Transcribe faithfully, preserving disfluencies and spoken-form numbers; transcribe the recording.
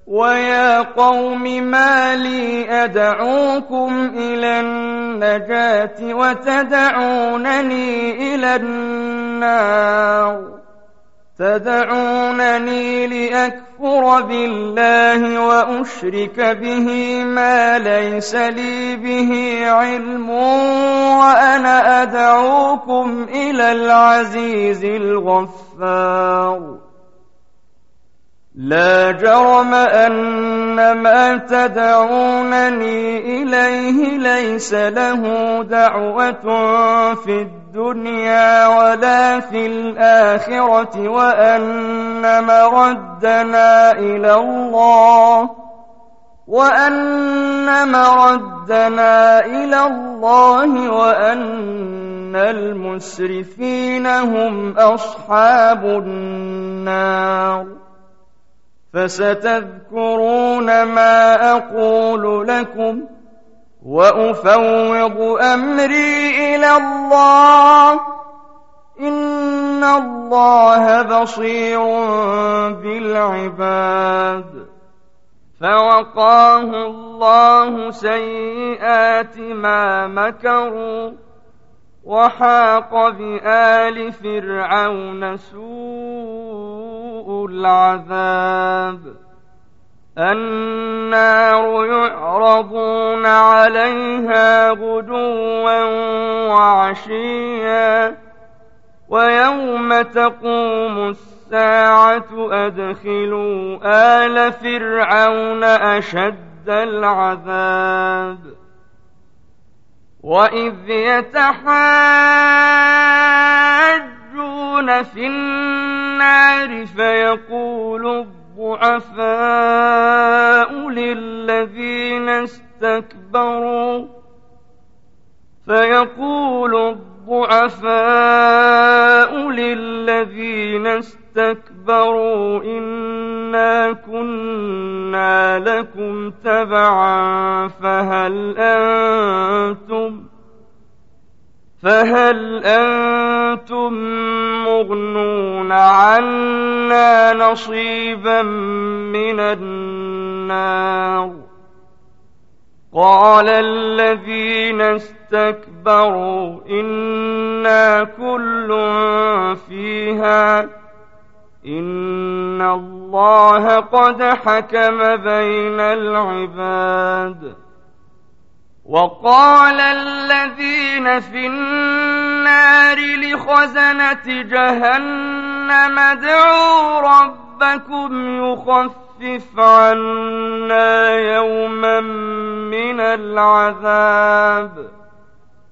ويا قوم ما لي أدعوكم إلى النجاة وتدعونني إلى النار تدعونني لأكفر بالله وأشرك به ما ليس لي به علم وأنا أدعوكم إلى العزيز الغفار لا جرم أن ما تدعونني إليه ليس له دعوة في الدنيا ولا في الآخرة وأن مردنا إلى الله وأن مردنا إلى الله وأن المسرفين هم أصحاب النار فستذكرون ما أقول لكم وأفوض أمري إلى الله إن الله بصير بالعباد فوقاه الله سيئات ما مكروا وحاق بآل فرعون سوء العذاب النار يعرضون عليها غدوا وعشيا ويوم تقوم الساعة أدخلوا آل فرعون أشد العذاب وإذ يتحاجون في النار فيقول الضعفاء للذين استكبروا فيقول الضعفاء للذين استكبروا إنا كنا لكم تبعا فهل أنتم فهل أنتم مغنون عنا نصيبا من النار قال الذين استكبروا إنا كل فيها إن الله قد حكم بين العباد وقال الذين في النار لخزنة جهنم ادعوا ربكم يخفف عنا يوما من العذاب